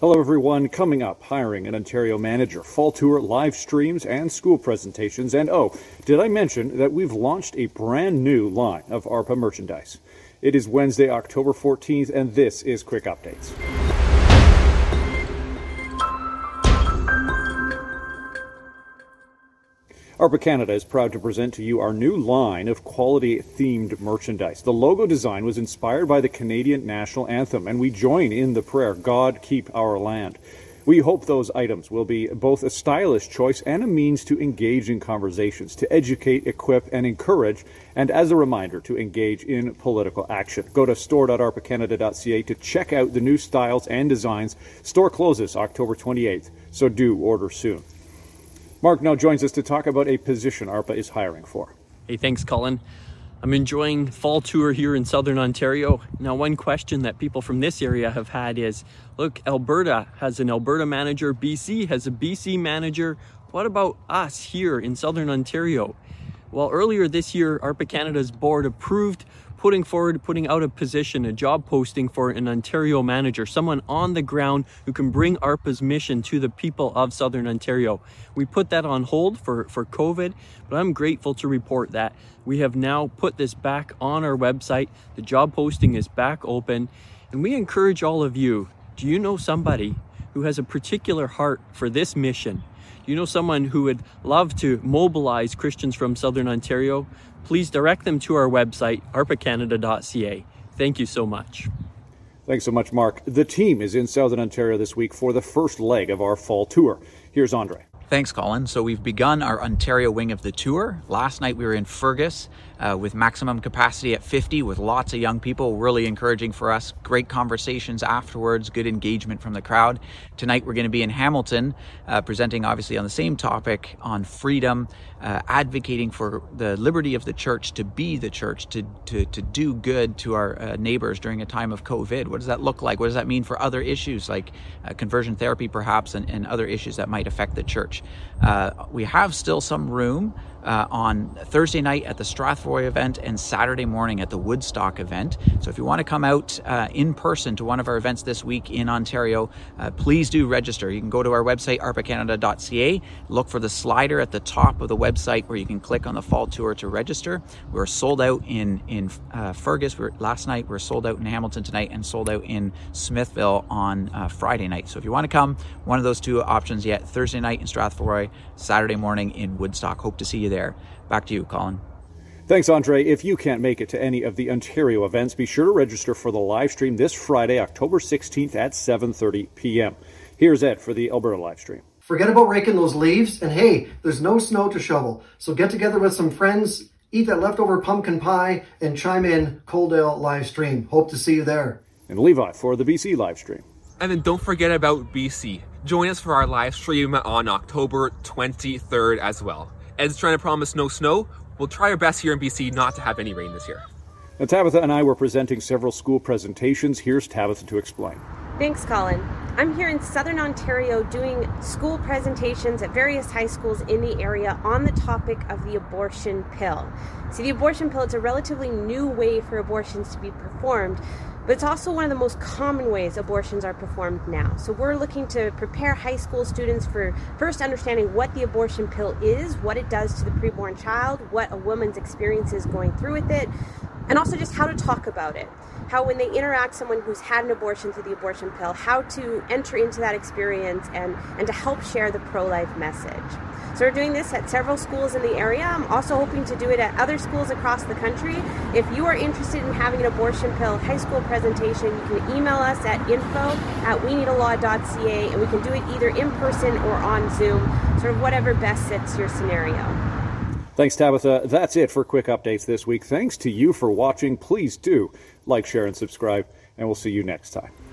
Hello everyone, coming up, hiring an Ontario manager, fall tour, live streams, and school presentations. And oh, did I mention that we've launched a brand new line of ARPA merchandise? It is Wednesday, October 14th, and this is Quick Updates. ARPA Canada is proud to present to you our new line of quality-themed merchandise. The logo design was inspired by the Canadian national anthem, and we join in the prayer, God keep our land. We hope those items will be both a stylish choice and a means to engage in conversations, to educate, equip, and encourage, and as a reminder, to engage in political action. Go to store.arpacanada.ca to check out the new styles and designs. Store closes October 28th, so do order soon. Mark now joins us to talk about a position ARPA is hiring for. Hey, thanks, Colin. I'm enjoying fall tour here in Southern Ontario. Now, one question that people from this area have had is, look, Alberta has an Alberta manager, BC has a BC manager. What about us here in Southern Ontario? Well, earlier this year, ARPA Canada's board approved putting out a position, a job posting for an Ontario manager, someone on the ground who can bring ARPA's mission to the people of Southern Ontario. We put that on hold for COVID, but I'm grateful to report that we have now put this back on our website. The job posting is back open, and we encourage all of you, do you know somebody who has a particular heart for this mission? Do you know someone who would love to mobilize Christians from Southern Ontario? Please direct them to our website, arpacanada.ca. Thank you so much. Thanks so much, Mark. The team is in Southern Ontario this week for the first leg of our fall tour. Here's Andre. Thanks, Colin. So we've begun our Ontario wing of the tour. Last night we were in Fergus with maximum capacity at 50 with lots of young people, really encouraging for us. Great conversations afterwards, good engagement from the crowd. Tonight we're going to be in Hamilton, presenting obviously on the same topic on freedom, advocating for the liberty of the church to be the church, to do good to our neighbors during a time of COVID. What does that look like? What does that mean for other issues like conversion therapy perhaps and other issues that might affect the church? We have still some room on Thursday night at the Strathroy event and Saturday morning at the Woodstock event. So if you want to come out in person to one of our events this week in Ontario, please do register. You can go to our website, arpacanada.ca, look for the slider at the top of the website where you can click on the fall tour to register. We're sold out in Fergus last night, we're sold out in Hamilton tonight, and sold out in Smithville on Friday night. So if you want to come, one of those two options yet, Thursday night in Strathroy, Saturday morning in Woodstock. Hope to see you there. Back to you, Colin. Thanks, Andre. If you can't make it to any of the Ontario events, be sure to register for the live stream this Friday, October 16th at 7:30 p.m. Here's Ed for the Alberta live stream. Forget about raking those leaves, and hey, there's no snow to shovel. So get together with some friends, eat that leftover pumpkin pie, and chime in Coaldale live stream. Hope to see you there. And Levi for the BC live stream. And then don't forget about BC. Join us for our live stream on October 23rd as well. Ed's trying to promise no snow. We'll try our best here in BC not to have any rain this year. Now, Tabitha and I were presenting several school presentations. Here's Tabitha to explain. Thanks, Colin. I'm here in Southern Ontario doing school presentations at various high schools in the area on the topic of the abortion pill. See, the abortion pill, it's a relatively new way for abortions to be performed, but it's also one of the most common ways abortions are performed now. So we're looking to prepare high school students for first understanding what the abortion pill is, what it does to the preborn child, what a woman's experience is going through with it, and also just how to talk about it. How when they interact someone who's had an abortion through the abortion pill, how to enter into that experience and to help share the pro-life message. So we're doing this at several schools in the area. I'm also hoping to do it at other schools across the country. If you are interested in having an abortion pill high school presentation, you can email us at info@weneedalaw.ca, and we can do it either in person or on Zoom, sort of whatever best fits your scenario. Thanks, Tabitha. That's it for Quick Updates this week. Thanks to you for watching. Please do like, share, and subscribe, and we'll see you next time.